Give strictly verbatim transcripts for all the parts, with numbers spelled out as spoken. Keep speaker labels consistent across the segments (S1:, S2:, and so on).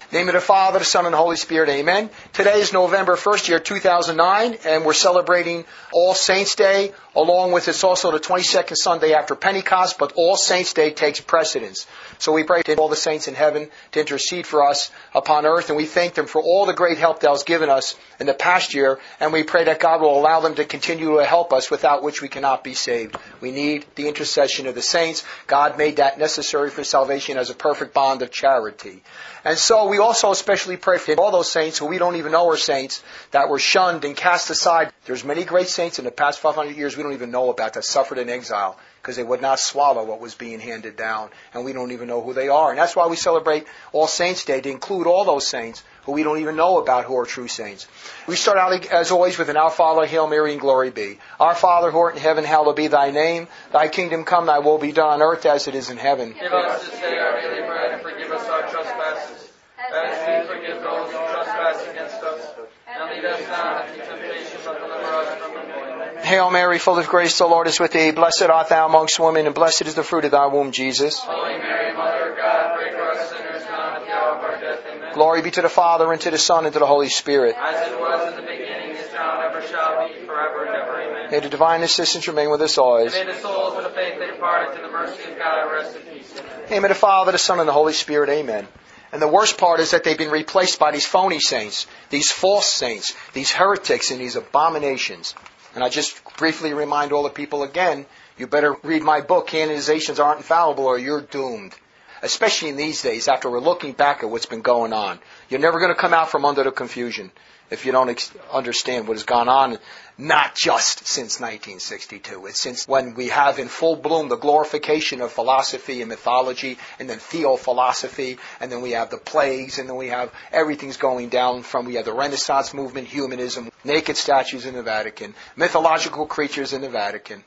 S1: In the name of the Father, the Son, and the Holy Spirit, amen. Today is November first, year two thousand nine, and we're celebrating All Saints' Day, along with it's also the twenty-second Sunday after Pentecost, but All Saints' Day takes precedence. So we pray to all the saints in heaven to intercede for us upon earth, and we thank them for all the great help they've given us in the past year, and we pray that God will allow them to continue to help us, without which we cannot be saved. We need the intercession of the saints. God made that necessary for salvation as a perfect bond of charity. And so we also especially pray for all those saints who we don't even know are saints, that were shunned and cast aside. There's many great saints in the past five hundred years we don't even know about that suffered in exile because they would not swallow what was being handed down, and we don't even know who they are. And that's why we celebrate All Saints' Day, to include all those saints who we don't even know about who are true saints. We start out, as always, with an Our Father, Hail Mary, and Glory be. Our Father, who art in heaven, hallowed be thy name. Thy kingdom come, thy will be done on earth as it is in heaven.
S2: Give us this day our daily bread, and forgive us our trespasses, as we forgive those who trespass against us. And lead us not into temptation, but deliver us from evil.
S1: Hail Mary, full of grace, the Lord is with thee. Blessed art thou amongst women, and blessed is the fruit of thy womb, Jesus.
S2: Holy Mary, Mother of God, pray for us sinners now and at the hour of our death. Amen.
S1: Glory be to the Father, and to the Son, and to the Holy Spirit.
S2: As it was in the beginning, is now, and ever shall be, forever and ever. Amen.
S1: May the divine assistance remain with us always.
S2: And may the souls of the faith that departed to the mercy of God rest in peace. Amen.
S1: In the name of the Father, the Son, and the Holy Spirit. Amen. And the worst part is that they've been replaced by these phony saints, these false saints, these heretics, and these abominations. And I just briefly remind all the people again, you better read my book, Canonizations Aren't Infallible, or you're doomed. Especially in these days, after we're looking back at what's been going on. You're never going to come out from under the confusion if you don't ex- understand what has gone on, not just since nineteen sixty-two. It's since when we have in full bloom the glorification of philosophy and mythology, and then theophilosophy, and then we have the plagues, and then we have everything's going down from, we have the Renaissance movement, humanism, naked statues in the Vatican, mythological creatures in the Vatican.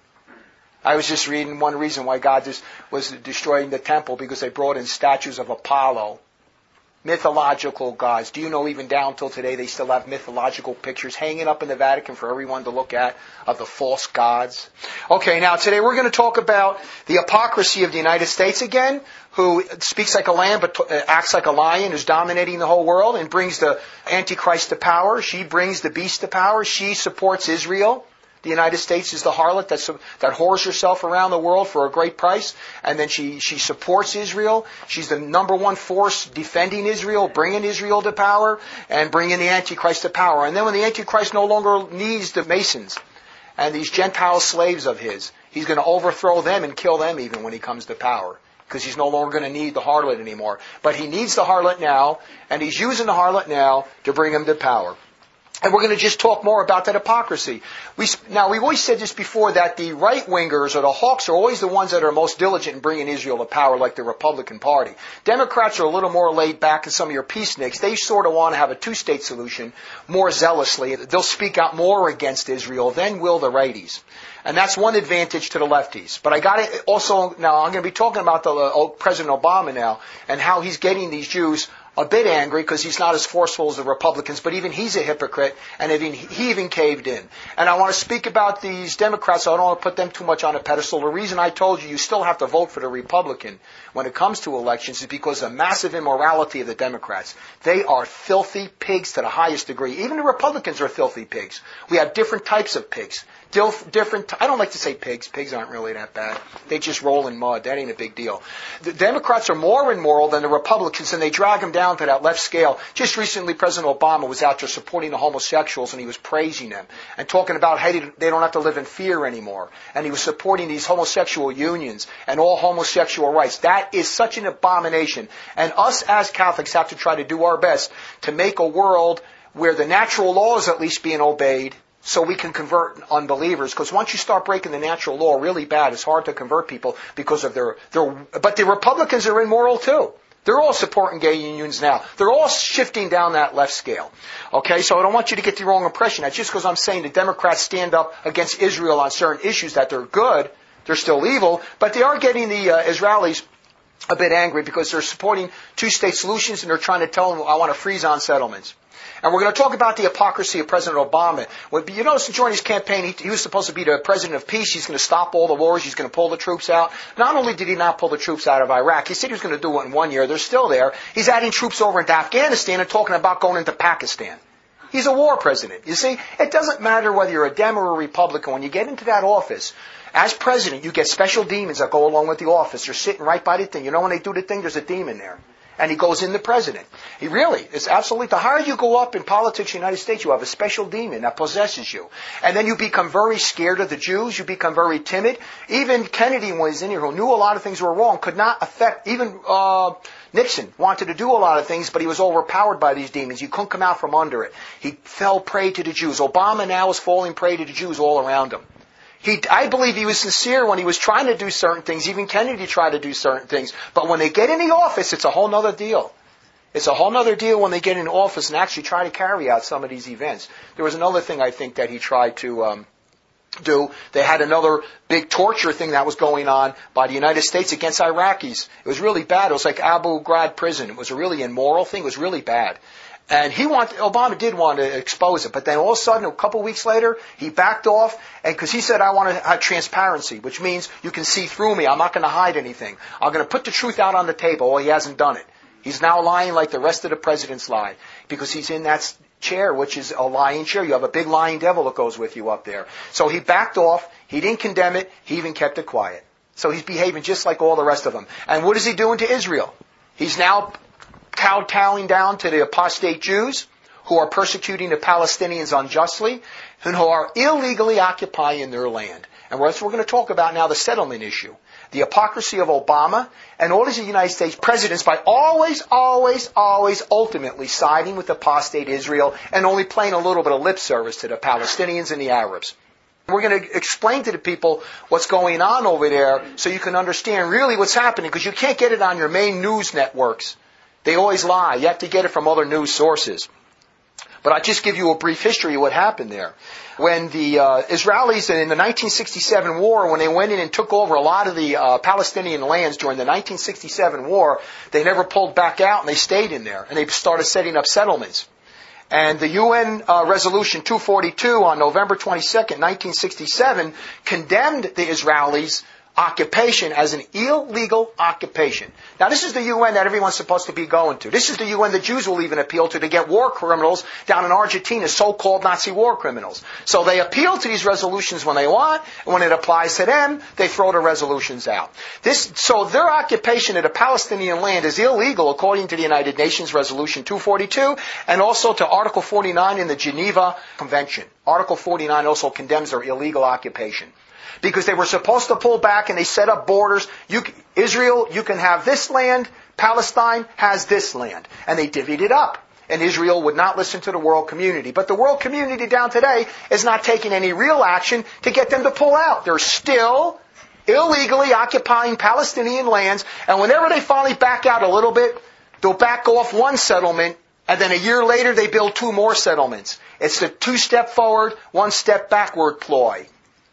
S1: I was just reading one reason why God just was destroying the temple, because they brought in statues of Apollo. Mythological gods. Do you know even down till today they still have mythological pictures hanging up in the Vatican for everyone to look at of the false gods? Okay, now today we're going to talk about the hypocrisy of the United States again, who speaks like a lamb but acts like a lion, who's dominating the whole world and brings the Antichrist to power. She brings the beast to power. She supports Israel. The United States is the harlot that, that whores herself around the world for a great price. And then she, she supports Israel. She's the number one force defending Israel, bringing Israel to power, and bringing the Antichrist to power. And then when the Antichrist no longer needs the Masons and these Gentile slaves of his, he's going to overthrow them and kill them even when he comes to power. Because he's no longer going to need the harlot anymore. But he needs the harlot now, and he's using the harlot now to bring him to power. And we're going to just talk more about that hypocrisy. We, now, we've always said this before, that the right-wingers or the hawks are always the ones that are most diligent in bringing Israel to power, like the Republican Party. Democrats are a little more laid back, and some of your peaceniks, they sort of want to have a two-state solution more zealously. They'll speak out more against Israel than will the righties. And that's one advantage to the lefties. But I got to also, now I'm going to be talking about the uh, President Obama now, and how he's getting these Jews a bit angry because he's not as forceful as the Republicans, but even he's a hypocrite, and even he even caved in. And I want to speak about these Democrats, so I don't want to put them too much on a pedestal. The reason I told you you still have to vote for the Republican when it comes to elections is because of the massive immorality of the Democrats. They are filthy pigs to the highest degree. Even the Republicans are filthy pigs. We have different types of pigs. Different. I don't like to say pigs. Pigs aren't really that bad. They just roll in mud. That ain't a big deal. The Democrats are more immoral than the Republicans, and they drag them down to that left scale. Just recently, President Obama was out there supporting the homosexuals, and he was praising them and talking about how they don't have to live in fear anymore. And he was supporting these homosexual unions and all homosexual rights. That is such an abomination. And us as Catholics have to try to do our best to make a world where the natural law is at least being obeyed, so we can convert unbelievers. Because once you start breaking the natural law really bad, it's hard to convert people because of their, their... But the Republicans are immoral too. They're all supporting gay unions now. They're all shifting down that left scale. Okay, so I don't want you to get the wrong impression. That's just because I'm saying the Democrats stand up against Israel on certain issues that they're good. They're still evil. But they are getting the uh, Israelis a bit angry because they're supporting two-state solutions, and they're trying to tell them, I want to freeze on settlements. And we're going to talk about the hypocrisy of President Obama. Well, you notice during his campaign, he, he was supposed to be the president of peace. He's going to stop all the wars. He's going to pull the troops out. Not only did he not pull the troops out of Iraq, he said he was going to do it in one year. They're still there. He's adding troops over into Afghanistan and talking about going into Pakistan. He's a war president. You see, it doesn't matter whether you're a Dem or a Republican. When you get into that office, as president, you get special demons that go along with the office. They're sitting right by the thing. You know when they do the thing, there's a demon there. And he goes in the president. He really, it's absolutely, the higher you go up in politics in the United States, you have a special demon that possesses you. And then you become very scared of the Jews. You become very timid. Even Kennedy, when he was in here, who knew a lot of things were wrong, could not affect, even uh, Nixon wanted to do a lot of things, but he was overpowered by these demons. He couldn't come out from under it. He fell prey to the Jews. Obama now is falling prey to the Jews all around him. He, I believe he was sincere when he was trying to do certain things. Even Kennedy tried to do certain things. But when they get in the office, it's a whole other deal. It's a whole other deal when they get in office and actually try to carry out some of these events. There was another thing I think that he tried to um, do. They had another big torture thing that was going on by the United States against Iraqis. It was really bad. It was like Abu Ghraib prison. It was a really immoral thing. It was really bad. And he wanted, Obama did want to expose it, but then all of a sudden, a couple of weeks later, he backed off, and because he said, I want to have transparency, which means you can see through me. I'm not going to hide anything. I'm going to put the truth out on the table. Well, he hasn't done it. He's now lying like the rest of the presidents lie, because he's in that chair, which is a lying chair. You have a big lying devil that goes with you up there. So he backed off. He didn't condemn it. He even kept it quiet. So he's behaving just like all the rest of them. And what is he doing to Israel? He's now kowtowing down to the apostate Jews who are persecuting the Palestinians unjustly and who are illegally occupying their land. And we're going to talk about now the settlement issue. The hypocrisy of Obama and all these United States presidents by always, always, always ultimately siding with apostate Israel and only playing a little bit of lip service to the Palestinians and the Arabs. We're going to explain to the people what's going on over there so you can understand really what's happening, because you can't get it on your main news networks. They always lie. You have to get it from other news sources. But I'll just give you a brief history of what happened there. When the uh, Israelis in the nineteen sixty-seven war, when they went in and took over a lot of the uh, Palestinian lands during the nineteen sixty-seven war, they never pulled back out and they stayed in there. And they started setting up settlements. And the U N uh, Resolution two forty-two on November twenty-second, nineteen sixty-seven, condemned the Israelis' occupation as an illegal occupation. Now, this is the U N that everyone's supposed to be going to. This is the U N the Jews will even appeal to to get war criminals down in Argentina, so-called Nazi war criminals. So they appeal to these resolutions when they want, and when it applies to them, they throw the resolutions out. This, so their occupation of the Palestinian land is illegal according to the United Nations Resolution two forty-two and also to Article forty-nine in the Geneva Convention. Article forty-nine also condemns their illegal occupation. Because they were supposed to pull back and they set up borders. You, Israel, you can have this land. Palestine has this land. And they divvied it up. And Israel would not listen to the world community. But the world community down today is not taking any real action to get them to pull out. They're still illegally occupying Palestinian lands. And whenever they finally back out a little bit, they'll back off one settlement. And then a year later, they build two more settlements. It's the two-step forward, one-step backward ploy.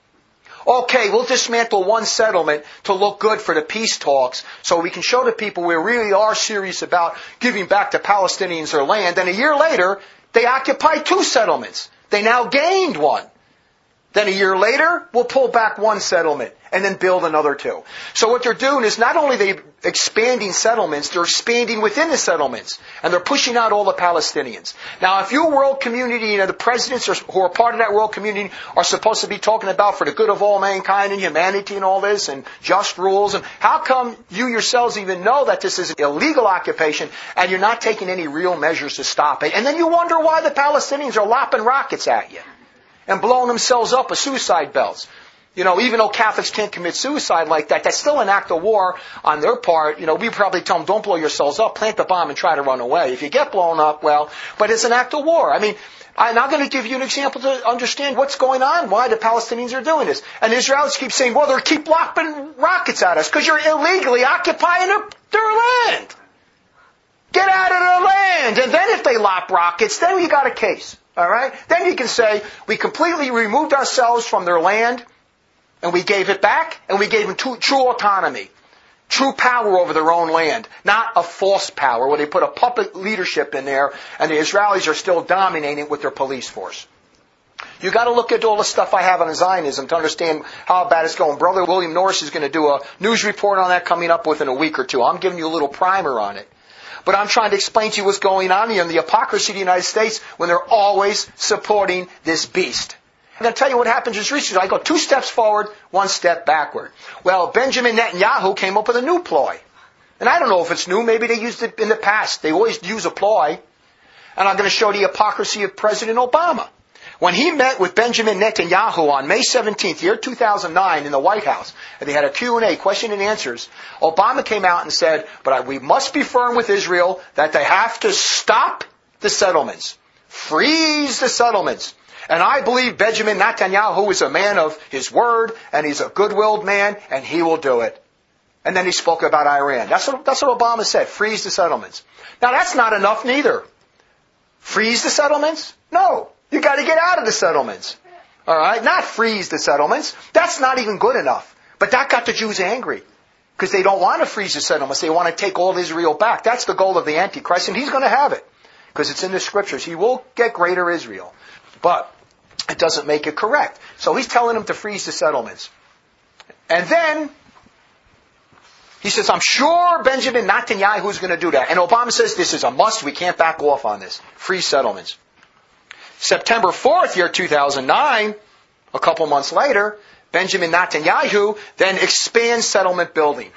S1: Okay, we'll dismantle one settlement to look good for the peace talks so we can show the people we really are serious about giving back to Palestinians their land. And a year later, they occupy two settlements. They now gained one. Then a year later, we'll pull back one settlement and then build another two. So what they're doing is not only they expanding settlements, they're expanding within the settlements. And they're pushing out all the Palestinians. Now, if your world community, you know, the presidents are, who are part of that world community are supposed to be talking about for the good of all mankind and humanity and all this and just rules, and how come you yourselves even know that this is an illegal occupation and you're not taking any real measures to stop it? And then you wonder why the Palestinians are lopping rockets at you and blowing themselves up with suicide belts. You know, even though Catholics can't commit suicide like that, that's still an act of war on their part. You know, we probably tell them, don't blow yourselves up, plant the bomb and try to run away. If you get blown up, well, but it's an act of war. I mean, I'm not going to give you an example to understand what's going on, why the Palestinians are doing this. And Israelis keep saying, well, they keep lobbing rockets at us because you're illegally occupying their, their land. Get out of their land. And then if they lop rockets, then you got a case. All right? Then you can say, we completely removed ourselves from their land, and we gave it back, and we gave them true autonomy. true power over their own land, not a false power where they put a puppet leadership in there and the Israelis are still dominating with their police force. You got to look at all the stuff I have on Zionism to understand how bad it's going. Brother William Norris is going to do a news report on that coming up within a week or two. I'm giving you a little primer on it. But I'm trying to explain to you what's going on here in the hypocrisy of the United States when they're always supporting this beast. I'm going to tell you what happened just recently. I go two steps forward, one step backward. Well, Benjamin Netanyahu came up with a new ploy. And I don't know if it's new. Maybe they used it in the past. They always use a ploy. And I'm going to show the hypocrisy of President Obama. When he met with Benjamin Netanyahu on May seventeenth, year two thousand nine, in the White House, and they had a Q and A, question and answers, Obama came out and said, but we must be firm with Israel that they have to stop the settlements. Freeze the settlements. And I believe Benjamin Netanyahu is a man of his word, and he's a good-willed man, and he will do it. And then he spoke about Iran. That's what, that's what Obama said, freeze the settlements. Now that's not enough neither. Freeze the settlements? No. You got to get out of the settlements. All right? Not freeze the settlements. That's not even good enough. But that got the Jews angry. Because they don't want to freeze the settlements. They want to take all Israel back. That's the goal of the Antichrist, and he's going to have it. Because it's in the Scriptures. He will get greater Israel. But it doesn't make it correct. So he's telling them to freeze the settlements. And then he says, I'm sure Benjamin Netanyahu is going to do that. And Obama says, this is a must. We can't back off on this. Freeze settlements. September fourth, year two thousand nine, a couple months later, Benjamin Netanyahu then expands settlement building.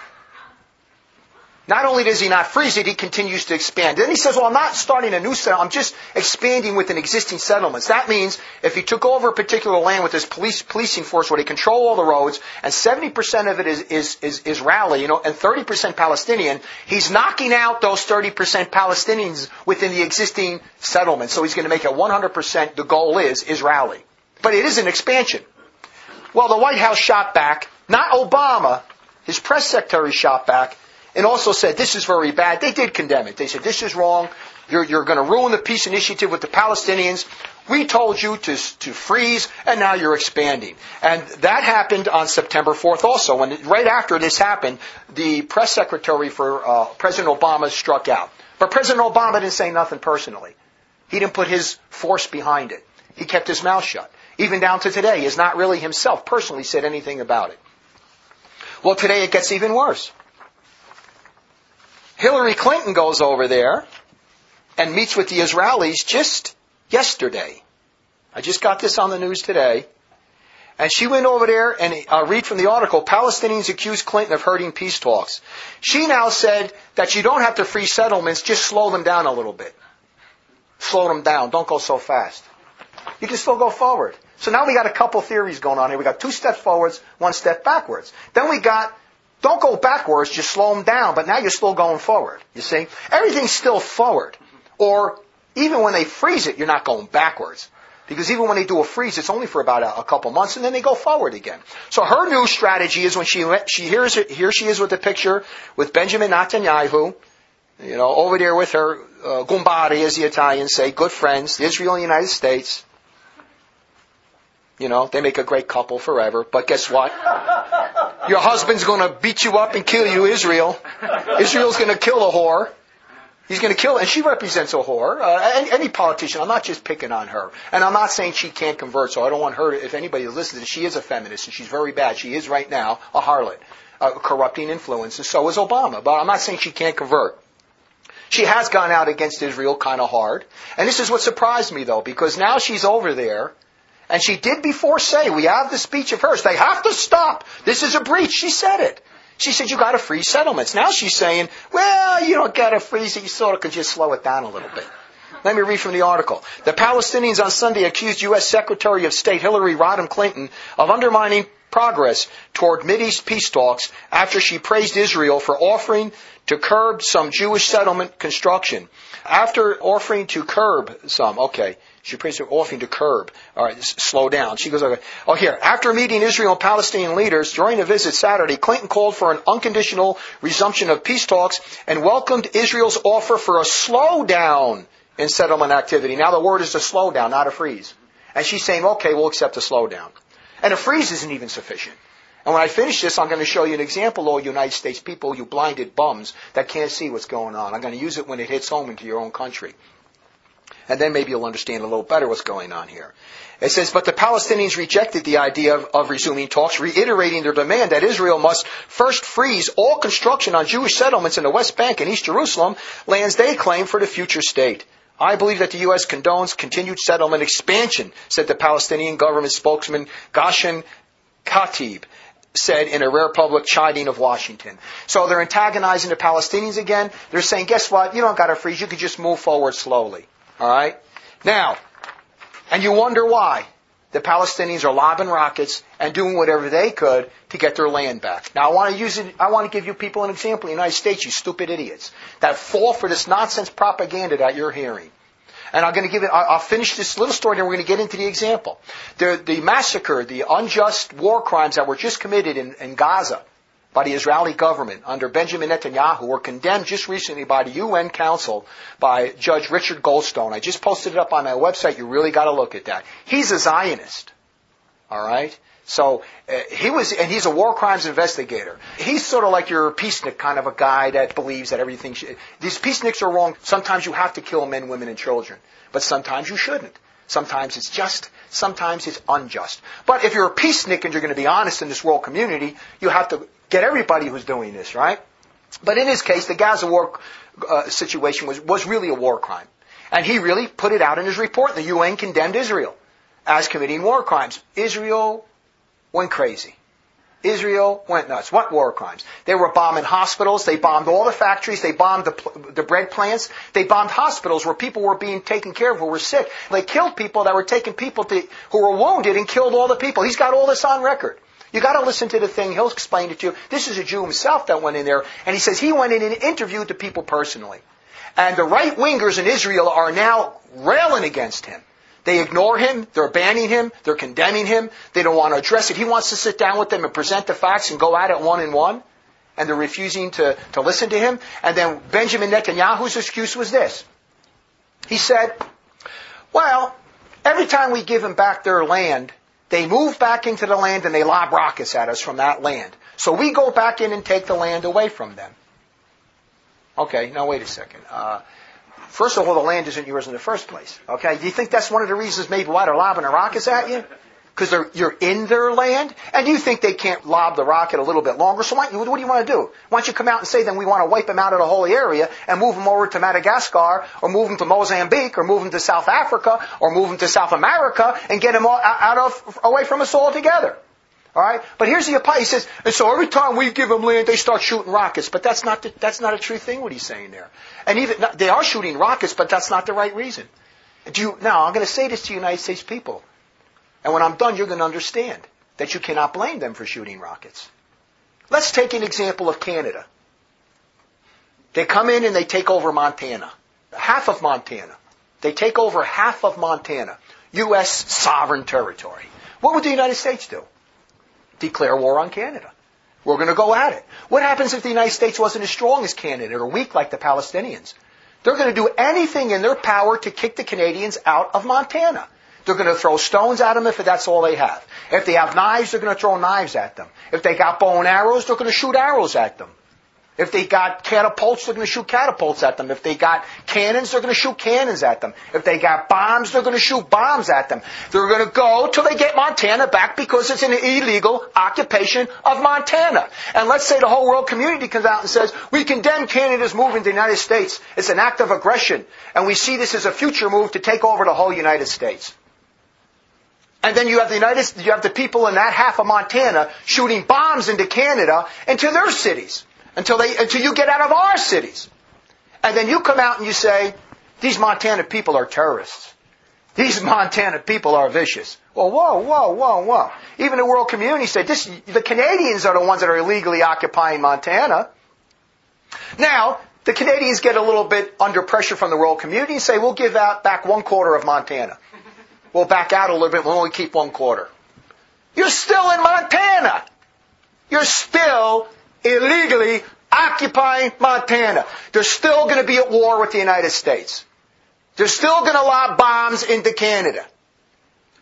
S1: Not only does he not freeze it, he continues to expand. Then he says, well, I'm not starting a new settlement. I'm just expanding within existing settlements. That means if he took over a particular land with his police policing force where they control all the roads, and seventy percent of it is, is, is Israeli, you know, and thirty percent Palestinian, he's knocking out those thirty percent Palestinians within the existing settlements. So he's going to make it one hundred percent, the goal is, Israeli. But it is an expansion. Well, the White House shot back, not Obama, his press secretary shot back, and also said, this is very bad. They did condemn it. They said, this is wrong. You're, you're going to ruin the peace initiative with the Palestinians. We told you to, to freeze, and now you're expanding. And that happened on September fourth also. When right after this happened, the press secretary for uh, President Obama struck out. But President Obama didn't say nothing personally. He didn't put his force behind it. He kept his mouth shut. Even down to today, he has not really himself personally said anything about it. Well, today it gets even worse. Hillary Clinton goes over there and meets with the Israelis just yesterday. I just got this on the news today. And she went over there, and I'll read from the article, Palestinians accuse Clinton of hurting peace talks. She now said that you don't have to freeze settlements, just slow them down a little bit. Slow them down. Don't go so fast. You can still go forward. So now we got a couple theories going on here. We got two steps forwards, one step backwards. Then we got don't go backwards, just slow them down, but now you're still going forward, you see? Everything's still forward. Or even when they freeze it, you're not going backwards. Because even when they do a freeze, it's only for about a, a couple months, and then they go forward again. So her new strategy is when she she hears it, here she is with the picture with Benjamin Netanyahu, you know, over there with her uh, Gumbari, as the Italians say, good friends, Israel and the United States. You know, they make a great couple forever. But guess what? Your husband's going to beat you up and kill you, Israel. Israel's going to kill a whore. He's going to kill, and she represents a whore. Uh, any, any politician, I'm not just picking on her. And I'm not saying she can't convert, so I don't want her to, if anybody listens, she is a feminist, and she's very bad. She is right now a harlot, a corrupting influence, and so is Obama. But I'm not saying she can't convert. She has gone out against Israel kind of hard. And this is what surprised me, though, because now she's over there, and she did before say, we have the speech of hers, they have to stop. This is a breach. She said it. She said, you got to freeze settlements. Now she's saying, well, you don't got to freeze it. You sort of could just slow it down a little bit. Let me read from the article. The Palestinians on Sunday accused U S Secretary of State Hillary Rodham Clinton of undermining progress toward Mideast peace talks after she praised Israel for offering to curb some Jewish settlement construction. After offering to curb some, okay, she praised her offering to curb. All right, slow down. She goes, okay. Oh, here. After meeting Israel and Palestinian leaders during a visit Saturday, Clinton called for an unconditional resumption of peace talks and welcomed Israel's offer for a slowdown in settlement activity. Now the word is a slowdown, not a freeze. And she's saying, okay, we'll accept a slowdown. And a freeze isn't even sufficient. And when I finish this, I'm going to show you an example, all United States people, you blinded bums that can't see what's going on. I'm going to use it when it hits home into your own country. And then maybe you'll understand a little better what's going on here. It says, but the Palestinians rejected the idea of, of resuming talks, reiterating their demand that Israel must first freeze all construction on Jewish settlements in the West Bank and East Jerusalem, lands they claim for the future state. I believe that the U S condones continued settlement expansion, said the Palestinian government spokesman Gashem Khatib, said in a rare public chiding of Washington. So they're antagonizing the Palestinians again. They're saying, guess what? You don't got to freeze. You could just move forward slowly. All right? Now, and you wonder why the Palestinians are lobbing rockets and doing whatever they could to get their land back. Now, I want to use it. I want to give you people an example in the United States, you stupid idiots, that fall for this nonsense propaganda that you're hearing. And I'm going to give it. I'll finish this little story, and we're going to get into the example. The, the massacre, the unjust war crimes that were just committed in, in Gaza by the Israeli government under Benjamin Netanyahu were condemned just recently by the U N Council by Judge Richard Goldstone. I just posted it up on my website. You really got to look at that. He's a Zionist. All right? So uh, he was, and he's a war crimes investigator. He's sort of like your peacenik kind of a guy that believes that everything should, these peaceniks are wrong. Sometimes you have to kill men, women, and children. But sometimes you shouldn't. Sometimes it's just, sometimes it's unjust. But if you're a peacenik and you're going to be honest in this world community, you have to get everybody who's doing this, right? But in his case, the Gaza war uh, situation was, was really a war crime. And he really put it out in his report. The U N condemned Israel as committing war crimes. Israel went crazy. Israel went nuts. What war crimes? They were bombing hospitals. They bombed all the factories. They bombed the, the bread plants. They bombed hospitals where people were being taken care of who were sick. They killed people that were taking people to, who were wounded and killed all the people. He's got all this on record. You got to listen to the thing. He'll explain it to you. This is a Jew himself that went in there, and he says he went in and interviewed the people personally. And the right-wingers in Israel are now railing against him. They ignore him. They're banning him. They're condemning him. They don't want to address it. He wants to sit down with them and present the facts and go at it one and one. And they're refusing to, to listen to him. And then Benjamin Netanyahu's excuse was this. He said, well, every time we give them back their land, they move back into the land and they lob rockets at us from that land. So we go back in and take the land away from them. Okay, now wait a second. Uh, First of all, the land isn't yours in the first place. Okay? Do you think that's one of the reasons maybe why they're lobbing the rockets at you? Because you're in their land? And you think they can't lob the rocket a little bit longer? So why, what do you want to do? Why don't you come out and say, then we want to wipe them out of the whole area and move them over to Madagascar or move them to Mozambique or move them to South Africa or move them to South America and get them all out of, away from us altogether. All right? But here's the apology. He says, and so every time we give them land, they start shooting rockets. But that's not the, that's not a true thing, what he's saying there. And even they are shooting rockets, but that's not the right reason. Do you, now, I'm going to say this to United States people. And when I'm done, you're going to understand that you cannot blame them for shooting rockets. Let's take an example of Canada. They come in and they take over Montana. Half of Montana. They take over half of Montana. U S sovereign territory. What would the United States do? Declare war on Canada. We're going to go at it. What happens if the United States wasn't as strong as Canada or weak like the Palestinians? They're going to do anything in their power to kick the Canadians out of Montana. They're going to throw stones at them if that's all they have. If they have knives, they're going to throw knives at them. If they got bow and arrows, they're going to shoot arrows at them. If they got catapults, they're going to shoot catapults at them. If they got cannons, they're going to shoot cannons at them. If they got bombs, they're going to shoot bombs at them. They're going to go till they get Montana back because it's an illegal occupation of Montana. And let's say the whole world community comes out and says, we condemn Canada's move into the United States. It's an act of aggression. And we see this as a future move to take over the whole United States. And then you have the United, you have the people in that half of Montana shooting bombs into Canada and to their cities. Until they, until you get out of our cities. And then you come out and you say, these Montana people are terrorists. These Montana people are vicious. Well, whoa, whoa, whoa, whoa. Even the world community said, this, the Canadians are the ones that are illegally occupying Montana. Now, the Canadians get a little bit under pressure from the world community and say, we'll give out back one quarter of Montana. We'll back out a little bit, we'll only keep one quarter. You're still in Montana. You're still illegally occupying Montana. They're still going to be at war with the United States. They're still going to lob bombs into Canada.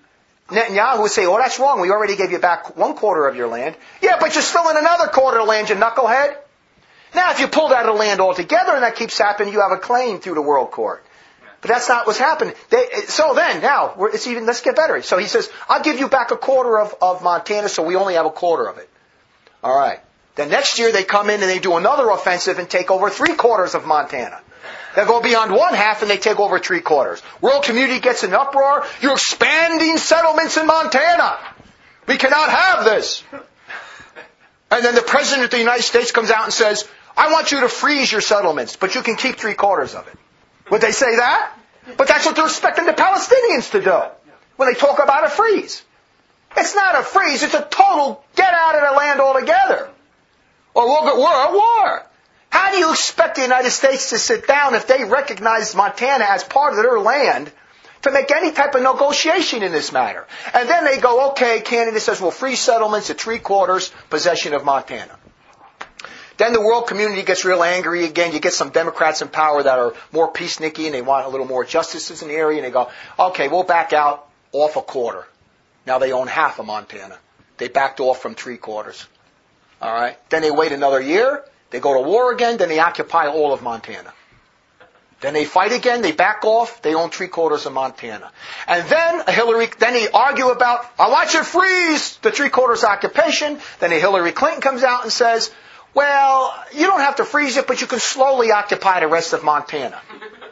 S1: Netanyahu would say, oh, that's wrong. We already gave you back one quarter of your land. Yeah, but you're still in another quarter of land, you knucklehead. Now, if you pulled out of the land altogether and that keeps happening, you have a claim through the world court. But that's not what's happened. They, so then, now, we're, it's even, let's get better. So he says, I'll give you back a quarter of, of Montana, so we only have a quarter of it. All right. Then next year they come in and they do another offensive and take over three quarters of Montana. They go beyond one half and they take over three quarters. World community gets an uproar. You're expanding settlements in Montana. We cannot have this. And then the President of the United States comes out and says, I want you to freeze your settlements, but you can keep three quarters of it. Would they say that? But that's what they're expecting the Palestinians to do when they talk about a freeze. It's not a freeze. It's a total get out of the land altogether. Or we'll get war, a war. How do you expect the United States to sit down if they recognize Montana as part of their land to make any type of negotiation in this matter? And then they go, okay, Canada says, well, free settlements at three quarters possession of Montana. Then the world community gets real angry again. You get some Democrats in power that are more peacenicky and they want a little more justices in the area. And they go, okay, we'll back out off a quarter. Now they own half of Montana. They backed off from three quarters. All right. Then they wait another year. They go to war again. Then they occupy all of Montana. Then they fight again. They back off. They own three quarters of Montana. And then Hillary, then they argue about, I want you to freeze the three quarters occupation. Then Hillary Clinton comes out and says, well, you don't have to freeze it, but you can slowly occupy the rest of Montana.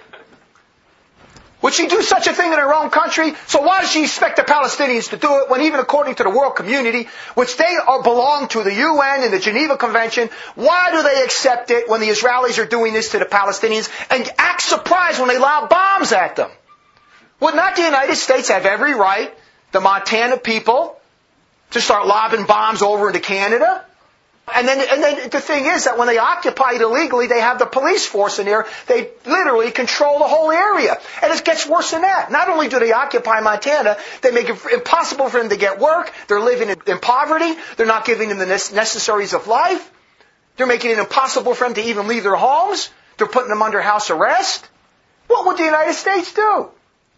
S1: Would she do such a thing in her own country? So why does she expect the Palestinians to do it when even according to the world community, which they are, belong to the U N and the Geneva Convention, why do they accept it when the Israelis are doing this to the Palestinians and act surprised when they lob bombs at them? Would not the United States have every right, the Montana people, to start lobbing bombs over into Canada? And then, and then the thing is that when they occupy it illegally, they have the police force in there. They literally control the whole area. And it gets worse than that. Not only do they occupy Montana, they make it impossible for them to get work. They're living in, in poverty. They're not giving them the necessaries of life. They're making it impossible for them to even leave their homes. They're putting them under house arrest. What would the United States do?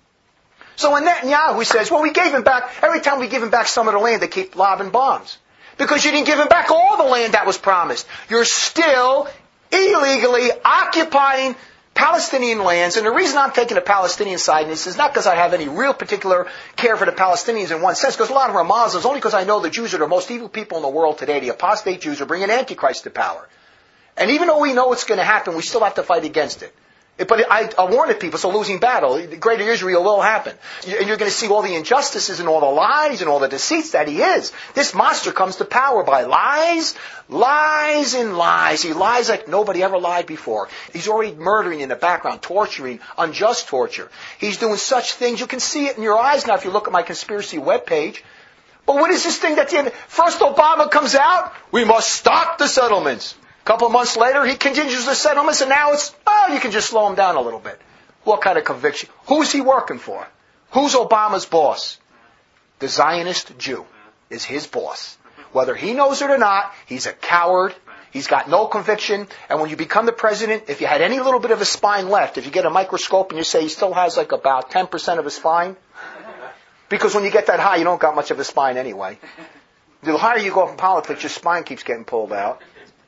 S1: So when Netanyahu says, well, we gave him back, every time we give him back some of the land, they keep lobbing bombs. Because you didn't give him back all the land that was promised. You're still illegally occupying Palestinian lands. And the reason I'm taking the Palestinian side in this is not because I have any real particular care for the Palestinians in one sense, because a lot of them are Muslims, only because I know the Jews are the most evil people in the world today. The apostate Jews are bringing Antichrist to power. And even though we know it's going to happen, we still have to fight against it. But I, I warn people, it's a losing battle. The greater Israel will happen. And you're going to see all the injustices and all the lies and all the deceits that he is. This monster comes to power by lies, lies, and lies. He lies like nobody ever lied before. He's already murdering in the background, torturing, unjust torture. He's doing such things. You can see it in your eyes now if you look at my conspiracy webpage. But what is this thing that's in? First Obama comes out, we must stop the settlements. A couple of months later, he continues the settlements, and now it's, oh, you can just slow him down a little bit. What kind of conviction? Who's he working for? Who's Obama's boss? The Zionist Jew is his boss. Whether he knows it or not, he's a coward. He's got no conviction. And when you become the president, if you had any little bit of a spine left, if you get a microscope and you say he still has like about ten percent of a spine, because when you get that high, you don't got much of a spine anyway. The higher you go up in politics, your spine keeps getting pulled out.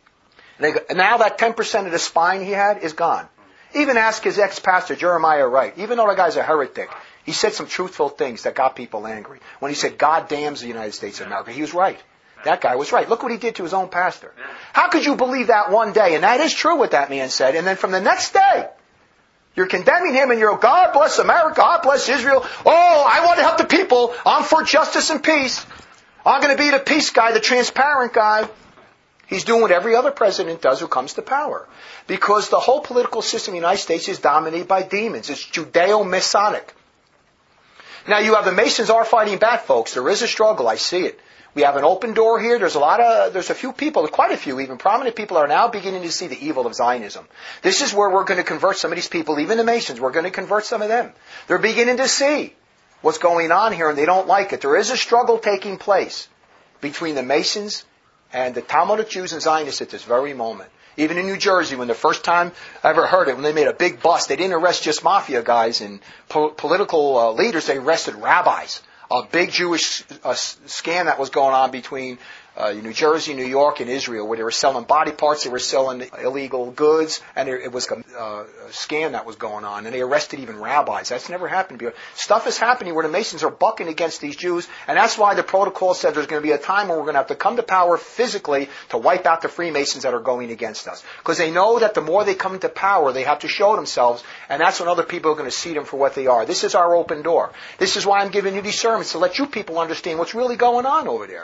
S1: And now that ten percent of the spine he had is gone. Even ask his ex-pastor, Jeremiah Wright. Even though the guy's a heretic, he said some truthful things that got people angry. When he said, God damns the United States of America, he was right. That guy was right. Look what he did to his own pastor. How could you believe that one day? And that is true what that man said. And then from the next day, you're condemning him and you're, God bless America, God bless Israel. Oh, I want to help the people. I'm for justice and peace. I'm going to be the peace guy, the transparent guy. He's doing what every other president does who comes to power. Because the whole political system in the United States is dominated by demons. It's Judeo-Masonic. Now you have the Masons are fighting back, folks. There is a struggle. I see it. We have an open door here. There's a lot of, there's a few people, quite a few even, prominent people are now beginning to see the evil of Zionism. This is where we're going to convert some of these people, even the Masons. We're going to convert some of them. They're beginning to see what's going on here and they don't like it. There is a struggle taking place between the Masons and the Talmudic Jews and Zionists at this very moment. Even in New Jersey, when the first time I ever heard it, when they made a big bust, they didn't arrest just mafia guys and po- political uh, leaders, they arrested rabbis. a big Jewish uh, scam that was going on between uh, New Jersey, New York, and Israel, where they were selling body parts, they were selling illegal goods, and it was a, uh, a scam that was going on. And they arrested even rabbis. That's never happened before. Stuff is happening where the Masons are bucking against these Jews, and that's why the protocol said there's going to be a time when we're going to have to come to power physically to wipe out the Freemasons that are going against us. Because they know that the more they come into power, they have to show themselves, and that's when other people are going to see them for what they are. This is our open door. This is why I'm giving you these sermons, to let you people understand what's really going on over there.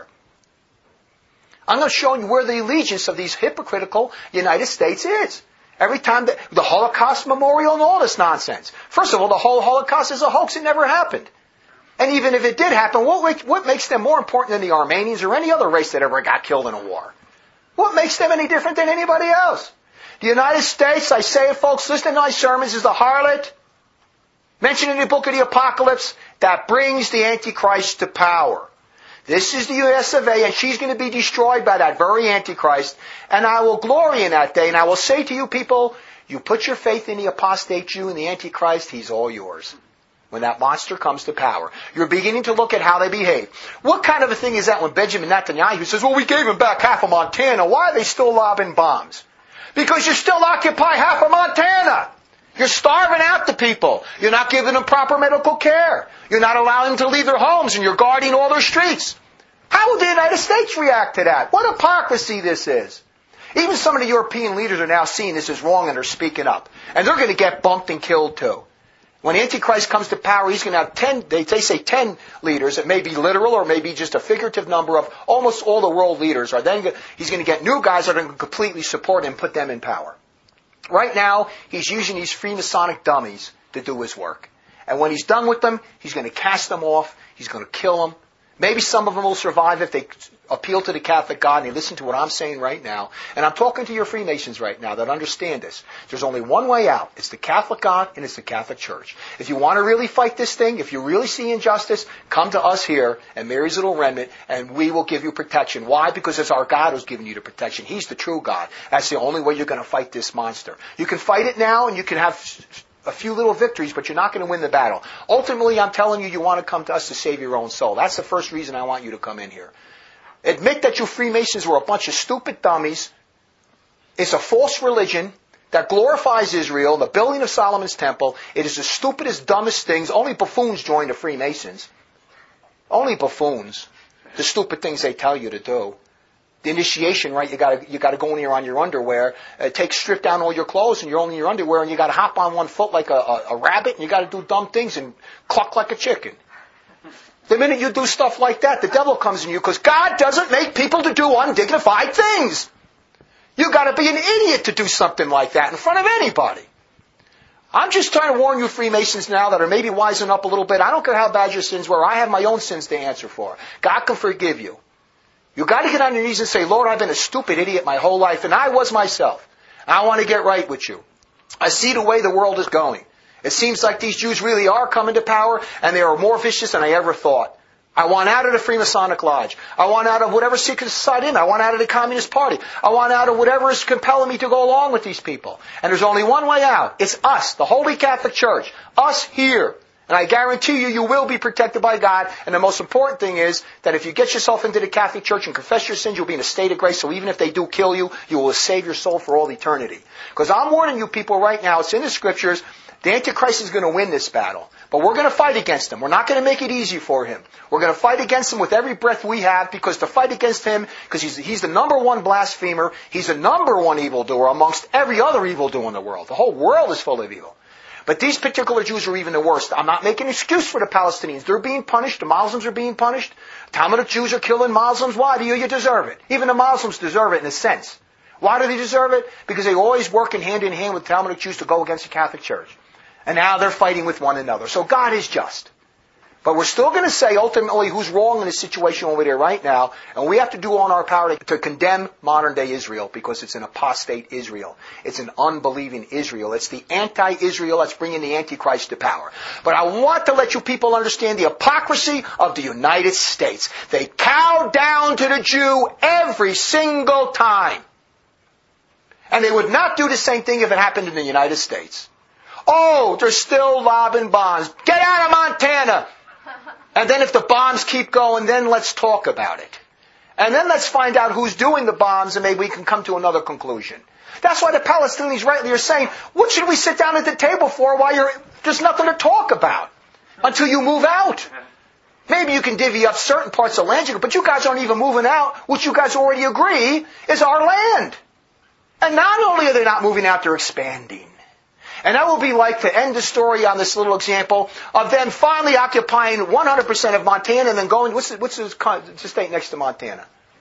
S1: I'm going to show you where the allegiance of these hypocritical United States is. Every time the, the Holocaust Memorial and all this nonsense. First of all, the whole Holocaust is a hoax. It never happened. And even if it did happen, what, what makes them more important than the Armenians or any other race that ever got killed in a war? What makes them any different than anybody else? The United States, I say it, folks, listen to my sermons, is the harlot mentioned in the book of the Apocalypse that brings the Antichrist to power. This is the U S of A, and she's going to be destroyed by that very Antichrist. And I will glory in that day, and I will say to you people, you put your faith in the apostate Jew and the Antichrist, he's all yours. When that monster comes to power. You're beginning to look at how they behave. What kind of a thing is that when Benjamin Netanyahu says, well, we gave him back half of Montana, why are they still lobbing bombs? Because you still occupy half of Montana. You're starving out the people. You're not giving them proper medical care. You're not allowing them to leave their homes, and you're guarding all their streets. How will the United States react to that? What hypocrisy this is. Even some of the European leaders are now seeing this is wrong, and they're speaking up. And they're going to get bumped and killed too. When Antichrist comes to power, he's going to have ten, they, they say ten leaders. It may be literal or may be just a figurative number of almost all the world leaders. Are then he's going to get new guys that are going to completely support him and put them in power. Right now, he's using these Freemasonic dummies to do his work. And when he's done with them, he's going to cast them off. He's going to kill them. Maybe some of them will survive if they appeal to the Catholic God and they listen to what I'm saying right now. And I'm talking to your Freemasons right now that understand this. There's only one way out. It's the Catholic God and it's the Catholic Church. If you want to really fight this thing, if you really see injustice, come to us here at Mary's Little Remnant and we will give you protection. Why? Because it's our God who's giving you the protection. He's the true God. That's the only way you're going to fight this monster. You can fight it now and you can have a few little victories, but you're not going to win the battle. Ultimately, I'm telling you, you want to come to us to save your own soul. That's the first reason I want you to come in here. Admit that you Freemasons were a bunch of stupid dummies. It's a false religion that glorifies Israel, the building of Solomon's temple. It is the stupidest, dumbest things. Only buffoons join the Freemasons. Only buffoons. The stupid things they tell you to do. The initiation, right? You got to you got to go in here on your underwear. Uh, take strip down all your clothes, and you're only in your underwear, and you got to hop on one foot like a, a, a rabbit, and you got to do dumb things and cluck like a chicken. The minute you do stuff like that, the devil comes in you because God doesn't make people to do undignified things. You got to be an idiot to do something like that in front of anybody. I'm just trying to warn you Freemasons now that are maybe wising up a little bit. I don't care how bad your sins were. I have my own sins to answer for. God can forgive you. You got to get on your knees and say, Lord, I've been a stupid idiot my whole life, and I was myself. I want to get right with you. I see the way the world is going. It seems like these Jews really are coming to power, and they are more vicious than I ever thought. I want out of the Freemasonic Lodge. I want out of whatever secret society in. I want out of the Communist Party. I want out of whatever is compelling me to go along with these people. And there's only one way out. It's us, the Holy Catholic Church. Us here. And I guarantee you, you will be protected by God. And the most important thing is that if you get yourself into the Catholic Church and confess your sins, you'll be in a state of grace. So even if they do kill you, you will save your soul for all eternity. Because I'm warning you people right now, it's in the Scriptures, the Antichrist is going to win this battle. But we're going to fight against him. We're not going to make it easy for him. We're going to fight against him with every breath we have, because to fight against him, because he's, he's the number one blasphemer, he's the number one evildoer amongst every other evildoer in the world. The whole world is full of evil. But these particular Jews are even the worst. I'm not making an excuse for the Palestinians. They're being punished. The Muslims are being punished. Talmudic Jews are killing Muslims. Why do you? You deserve it. Even the Muslims deserve it in a sense. Why do they deserve it? Because they always working hand in hand with Talmudic Jews to go against the Catholic Church. And now they're fighting with one another. So God is just. But we're still going to say ultimately who's wrong in this situation over there right now. And we have to do all in our power to, to condemn modern day Israel, because it's an apostate Israel. It's an unbelieving Israel. It's the anti-Israel that's bringing the Antichrist to power. But I want to let you people understand the hypocrisy of the United States. They cow down to the Jew every single time. And they would not do the same thing if it happened in the United States. Oh, they're still lobbing bombs. Get out of Montana! And then if the bombs keep going, then let's talk about it. And then let's find out who's doing the bombs, and maybe we can come to another conclusion. That's why the Palestinians rightly are saying, what should we sit down at the table for while you're, there's nothing to talk about until you move out? Maybe you can divvy up certain parts of land, but you guys aren't even moving out, which you guys already agree is our land. And not only are they not moving out, they're expanding. And that will be like to end the story on this little example of them finally occupying one hundred percent of Montana and then going, what's the, what's the, the state next to Montana?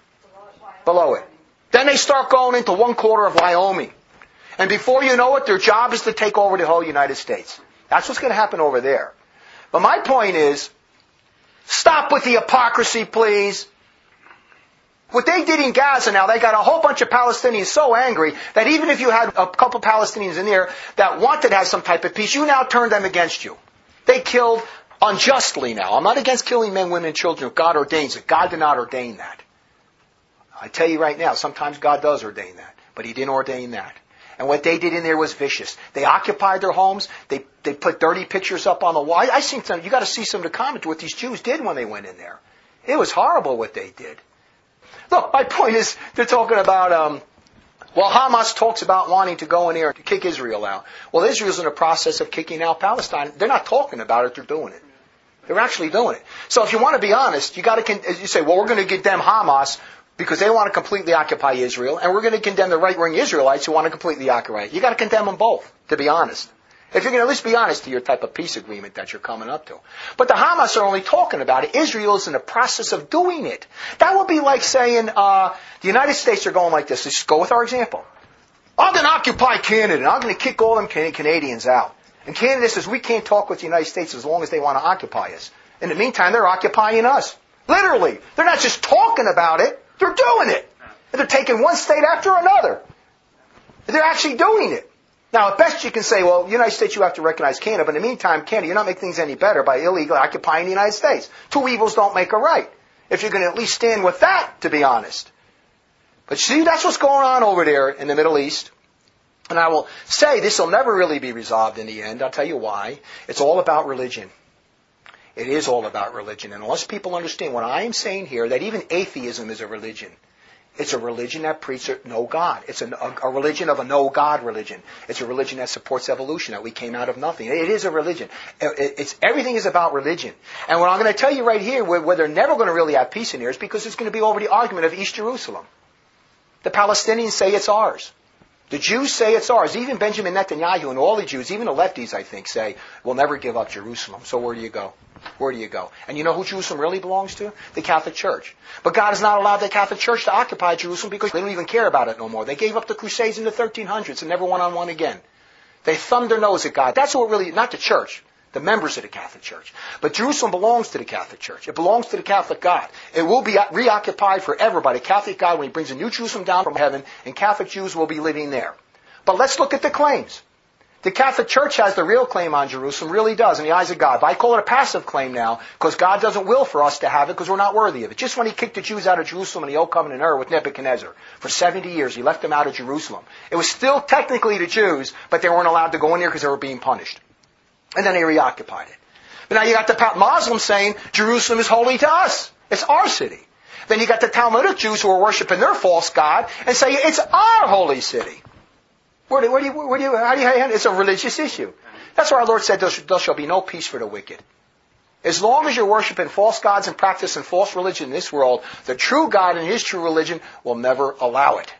S1: Below it. Then they start going into one quarter of Wyoming. And before you know it, their job is to take over the whole United States. That's what's going to happen over there. But my point is, stop with the hypocrisy, please. What they did in Gaza now, they got a whole bunch of Palestinians so angry that even if you had a couple Palestinians in there that wanted to have some type of peace, you now turned them against you. They killed unjustly now. I'm not against killing men, women, and children if God ordains it. God did not ordain that. I tell you right now, sometimes God does ordain that, but He didn't ordain that. And what they did in there was vicious. They occupied their homes. They they put dirty pictures up on the wall. I, I seen some. You got to see some of the comments what these Jews did when they went in there. It was horrible what they did. Look, my point is, they're talking about. Um, well, Hamas talks about wanting to go in there to kick Israel out. Well, Israel's in the process of kicking out Palestine. They're not talking about it. They're doing it. They're actually doing it. So if you want to be honest, you got to. You say, well, we're going to condemn Hamas because they want to completely occupy Israel, and we're going to condemn the right-wing Israelites who want to completely occupy it. You got to condemn them both, to be honest. If you're going to at least be honest to your type of peace agreement that you're coming up to. But the Hamas are only talking about it. Israel is in the process of doing it. That would be like saying uh, the United States are going like this. Let's go with our example. I'm going to occupy Canada, and I'm going to kick all them Canadians out. And Canada says, we can't talk with the United States as long as they want to occupy us. In the meantime, they're occupying us. Literally. They're not just talking about it. They're doing it. And they're taking one state after another. They're actually doing it. Now, at best you can say, well, United States, you have to recognize Canada. But in the meantime, Canada, you're not making things any better by illegally occupying the United States. Two evils don't make a right. If you're going to at least stand with that, to be honest. But see, that's what's going on over there in the Middle East. And I will say this will never really be resolved in the end. I'll tell you why. It's all about religion. It is all about religion. And unless people understand what I am saying here, that even atheism is a religion. It's a religion that preaches no God. It's a, a, a religion of a no God religion. It's a religion that supports evolution, that we came out of nothing. It is a religion. It, it's, everything is about religion. And what I'm going to tell you right here, where, where they're never going to really have peace in here, is because it's going to be over the argument of East Jerusalem. The Palestinians say it's ours. The Jews say it's ours. Even Benjamin Netanyahu and all the Jews, even the lefties, I think, say, we'll never give up Jerusalem. So where do you go? Where do you go? And you know who Jerusalem really belongs to? The Catholic Church. But God has not allowed the Catholic Church to occupy Jerusalem because they don't even care about it no more. They gave up the Crusades in the thirteen hundreds and never went on one again. They thumbed their nose at God. That's what really, not the Church, the members of the Catholic Church. But Jerusalem belongs to the Catholic Church. It belongs to the Catholic God. It will be reoccupied forever by the Catholic God when He brings a new Jerusalem down from heaven, and Catholic Jews will be living there. But let's look at the claims. The Catholic Church has the real claim on Jerusalem, really does, in the eyes of God. But I call it a passive claim now, because God doesn't will for us to have it, because we're not worthy of it. Just when He kicked the Jews out of Jerusalem in the Old Covenant era with Nebuchadnezzar, for seventy years, He left them out of Jerusalem. It was still technically the Jews, but they weren't allowed to go in there because they were being punished. And then He reoccupied it. But now you got the Muslims saying, Jerusalem is holy to us. It's our city. Then you got the Talmudic Jews who are worshiping their false God and say, it's our holy city. Where do, where do you, where do you, how do you handle it? It's a religious issue. That's why our Lord said, there shall be no peace for the wicked. As long as you're worshiping false gods and practicing false religion in this world, the true God and His true religion will never allow it.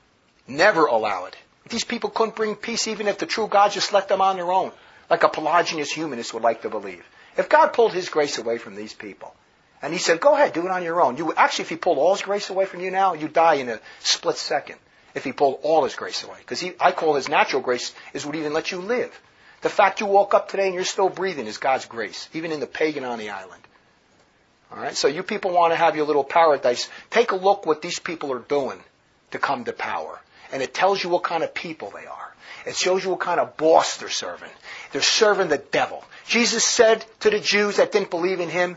S1: Never allow it. These people couldn't bring peace even if the true God just let them on their own, like a Pelagianist humanist would like to believe. If God pulled His grace away from these people, and He said, go ahead, do it on your own. You actually, if He pulled all His grace away from you now, you die in a split second. If He pulled all His grace away. Because I call His natural grace is what even lets you live. The fact you woke up today and you're still breathing is God's grace. Even in the pagan on the island. Alright, so you people want to have your little paradise. Take a look what these people are doing to come to power. And it tells you what kind of people they are. It shows you what kind of boss they're serving. They're serving the devil. Jesus said to the Jews that didn't believe in Him,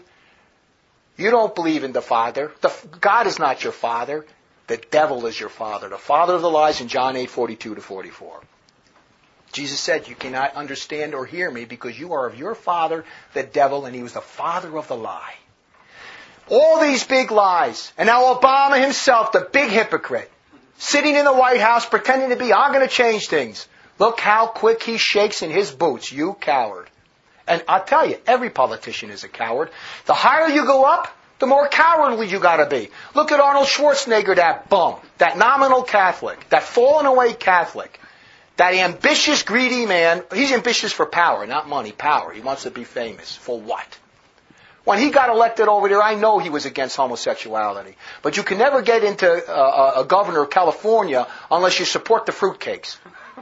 S1: you don't believe in the Father. The, God is not your Father. The devil is your father, the father of the lies in John eight, forty-two to forty-four. Jesus said, you cannot understand or hear me because you are of your father, the devil, and he was the father of the lie. All these big lies. And now Obama himself, the big hypocrite, sitting in the White House pretending to be, I'm going to change things. Look how quick he shakes in his boots, you coward. And I'll tell you, every politician is a coward. The higher you go up, the more cowardly you got to be. Look at Arnold Schwarzenegger, that bum, that nominal Catholic, that fallen away Catholic, that ambitious, greedy man. He's ambitious for power, not money, power. He wants to be famous. For what? When he got elected over there, I know he was against homosexuality. But you can never get into uh, a governor of California unless you support the fruitcakes.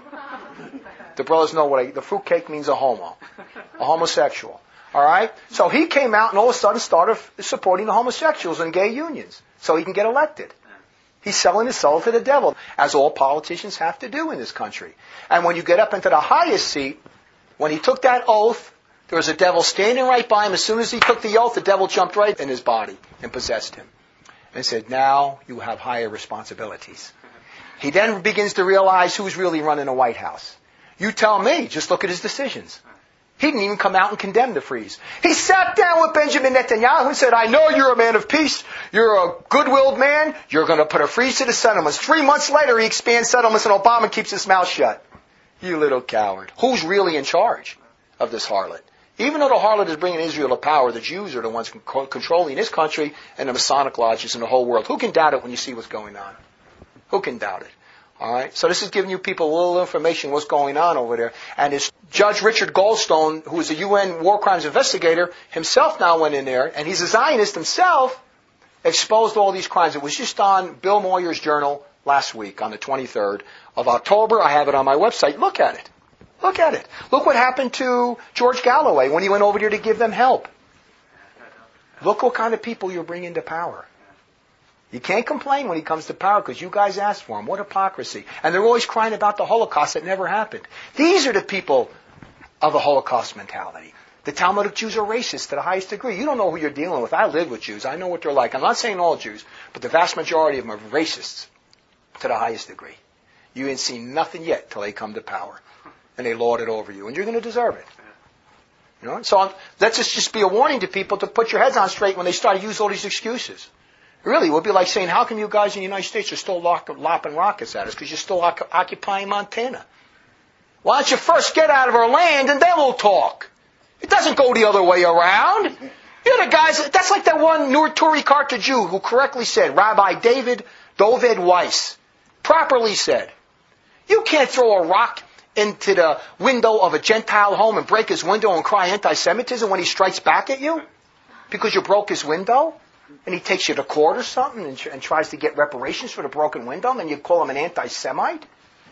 S1: The brothers know what I, the fruitcake means a homo, a homosexual. All right? So he came out and all of a sudden started supporting the homosexuals and gay unions so he can get elected. He's selling his soul to the devil, as all politicians have to do in this country. And when you get up into the highest seat, when he took that oath, there was a devil standing right by him. As soon as he took the oath, the devil jumped right in his body and possessed him. And said, now you have higher responsibilities. He then begins to realize who's really running the White House. You tell me, just look at his decisions. He didn't even come out and condemn the freeze. He sat down with Benjamin Netanyahu and said, I know you're a man of peace. You're a good-willed man. You're going to put a freeze to the settlements. Three months later, he expands settlements and Obama keeps his mouth shut. You little coward. Who's really in charge of this harlot? Even though the harlot is bringing Israel to power, the Jews are the ones controlling this country and the Masonic lodges in the whole world. Who can doubt it when you see what's going on? Who can doubt it? All right. So this is giving you people a little information what's going on over there. And this Judge Richard Goldstone, who is a U N war crimes investigator, himself now went in there, and he's a Zionist himself, exposed all these crimes. It was just on Bill Moyer's journal last week on the twenty-third of October. I have it on my website. Look at it. Look at it. Look what happened to George Galloway when he went over there to give them help. Look what kind of people you're bringing to power. You can't complain when he comes to power because you guys asked for him. What hypocrisy. And they're always crying about the Holocaust that never happened. These are the people of the Holocaust mentality. The Talmudic Jews are racist to the highest degree. You don't know who you're dealing with. I live with Jews. I know what they're like. I'm not saying all Jews, but the vast majority of them are racists to the highest degree. You ain't seen nothing yet till they come to power. And they lord it over you. And you're going to deserve it. You know? So let's just, just be a warning to people to put your heads on straight when they start to use all these excuses. Really, it would be like saying, how come you guys in the United States are still lock, lopping rockets at us? Because you're still oc- occupying Montana. Why don't you first get out of our land and then we'll talk? It doesn't go the other way around. You're the guys, that's like that one Neturei Karta Jew who correctly said, Rabbi David Doved Weiss, properly said, you can't throw a rock into the window of a Gentile home and break his window and cry anti-Semitism when he strikes back at you because you broke his window and he takes you to court or something and, and tries to get reparations for the broken window and then you call him an anti-Semite?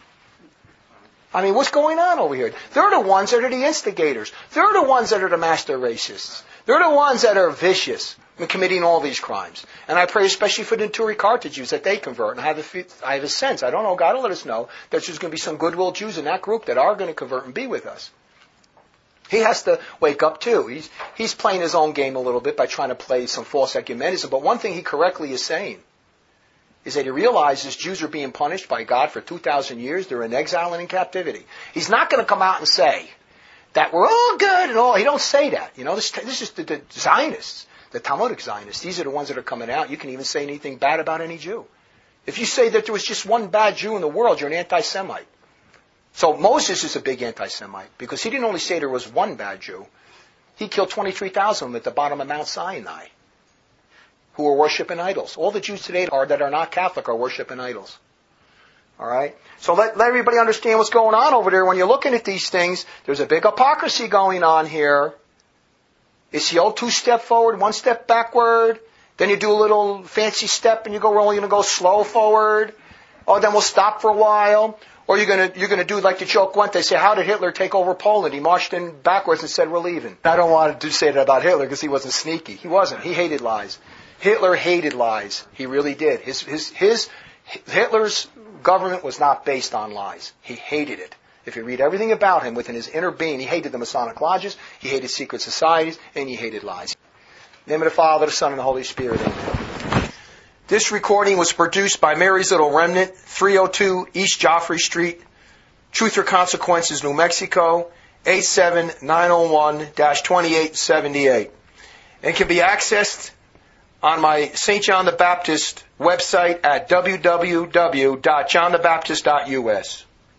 S1: I mean, what's going on over here? They're the ones that are the instigators. They're the ones that are the master racists. They're the ones that are vicious in committing all these crimes. And I pray especially for the Neturei Karta Jews that they convert. And I have a, I have a sense, I don't know, God will let us know, that there's going to be some goodwill Jews in that group that are going to convert and be with us. He has to wake up too. He's, he's playing his own game a little bit by trying to play some false ecumenism. But one thing he correctly is saying is that he realizes Jews are being punished by God for two thousand years. They're in exile and in captivity. He's not going to come out and say that we're all good and all. He don't say that. You know, this, this is the, the Zionists. The Talmudic Zionists, these are the ones that are coming out. You can even say anything bad about any Jew. If you say that there was just one bad Jew in the world, you're an anti-Semite. So Moses is a big anti-Semite because he didn't only say there was one bad Jew. He killed twenty-three thousand of them at the bottom of Mount Sinai who were worshiping idols. All the Jews today are that are not Catholic are worshiping idols. All right? So let, let everybody understand what's going on over there. When you're looking at these things, there's a big hypocrisy going on here. It's the old two-step forward, one step backward. Then you do a little fancy step and you go, we're only going to go slow forward. Oh, then we'll stop for a while. Or you're going to you're going to do like the joke went. They say, how did Hitler take over Poland? He marched in backwards and said, we're leaving. I don't want to say that about Hitler because he wasn't sneaky. He wasn't. He hated lies. Hitler hated lies. He really did. His his his Hitler's government was not based on lies. He hated it. If you read everything about him within his inner being, he hated the Masonic lodges, he hated secret societies, and he hated lies. In the name of the Father, the Son, and the Holy Spirit. Amen. This recording was produced by Mary's Little Remnant, three oh two East Joffrey Street, Truth or Consequences, New Mexico, eight seven nine zero one dash twenty-eight seventy-eight. And can be accessed on my Saint John the Baptist website at w w w dot john the baptist dot u s.